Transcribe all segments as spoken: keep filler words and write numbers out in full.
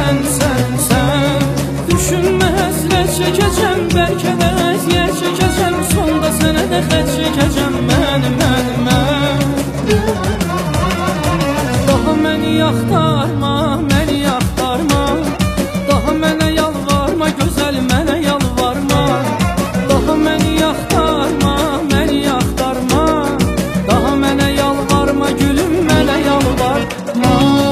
sən, sən, sən. Düşünmə həsrət çəkəcəm, bəlkə də əziyyət çəkəcəm, sonda sənə də xət çəkəcəm mən, mən, mən. Daha məni yaxtarma, məni yaxtarma, daha mənə yalvarma, gözəl mənə yalvarma. Daha məni yaxtarma, məni yaxtarma, daha mənə yalvarma, gülüm mənə yalvarma.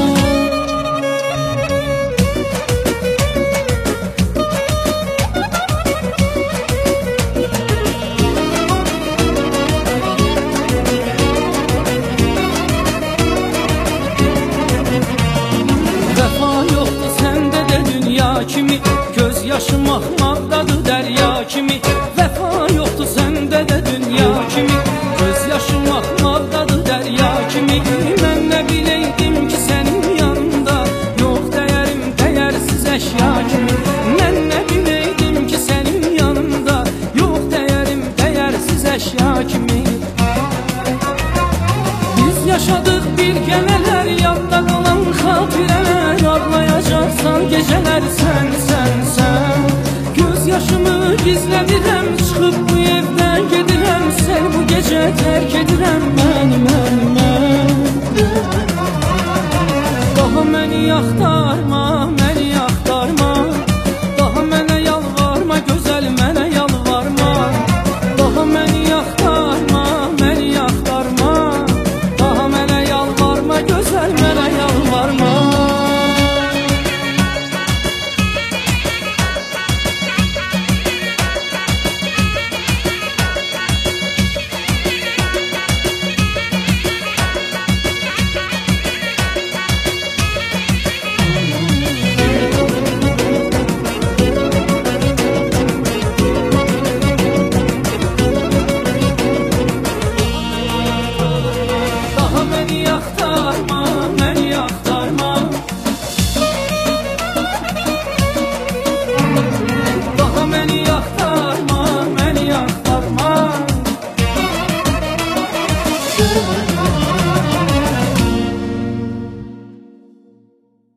Kimi göz yaşım axmaqdadır dərya kimi. Vəfa yoxdur səndə də dünya kimi, göz yaşım axmaqdadır dərya kimi. Mən nə biləydim ki sənin yanında yox dəyərim dəyərsiz əşya kimi. Mən nə biləydim ki sənin yanında yox dəyərim dəyərsiz əşya kimi. Biz yaşadıq bir gəmələr, yadda qalan xatirələr, ağlayacaqsan gecələr sən, sən.